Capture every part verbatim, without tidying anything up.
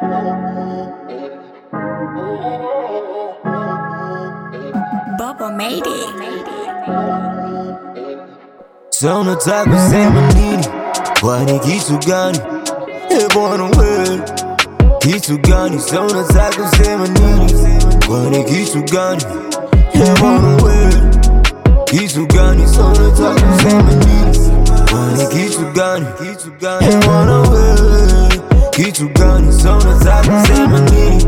Bubba made it. Só unataka kusema nini? Kwani kitu gani? Eh bwana wewe, kitu gani? Só unataka kusema nini? Kwani kitu gani? Eh bwana wewe, kitu gani? Só unataka kusema nini? Kwani kitu gani? Eh bwana wewe, kitu gani? Só unataka kusema nini?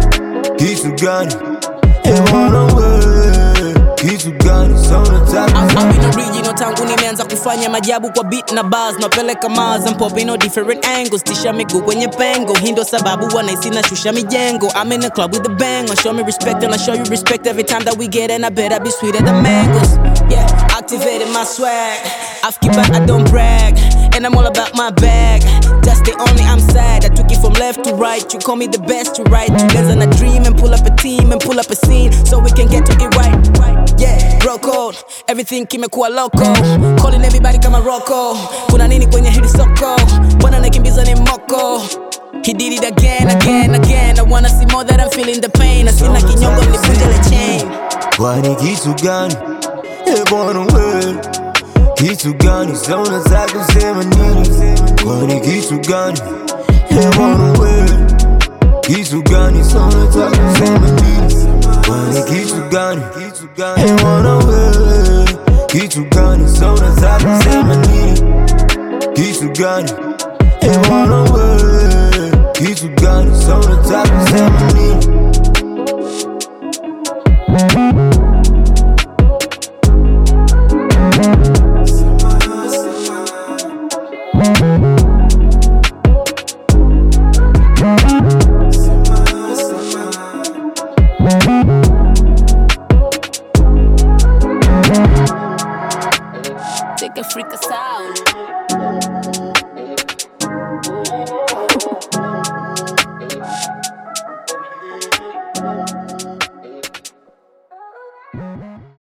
Kitu gani? Eh bwana wewe, kitu gani? Só unataka I've been original tangu nimeanza kufanya majabu kwa beat na bars. Napeleka Mars, I'm popping on different angles. Tisha miguu kwenye pengo, hii ndo sababu wanaisi na shusha mijengo. I'm in the club with the bang, I show me respect and I show you respect every time that we get. And I better be sweeter than mangoes. Yeah, activated my swag, I've keep back, I don't brag. And I'm all about my bag, that's the only I'm sad. I took it from left to right, you call me the best to right. Together on a dream and pull up a team and pull up a scene so we can get to it right. Yeah, bro code, everything kimekuwa loco. Calling everybody kama Rocco. Kuna nini kwenye hili soko? Bwana nakimbiza ni moko. He did it again, again, again. I wanna see more that I'm feeling the pain. Asina kinyongo nivunje le chain. Kwani kitu gani? Eh bwana wewe, kitu gani? Só unataka kusema nini? Kwani kitu gani? Eh bwana wewe, kitu gani? Só unataka kusema nini? Kwani kitu gani? Eh bwana wewe, kitu gani? Só unataka kusema nini? Kitu gani? Eh bwana wewe, kitu gani? Só unataka kusema nini? Take a freak us out.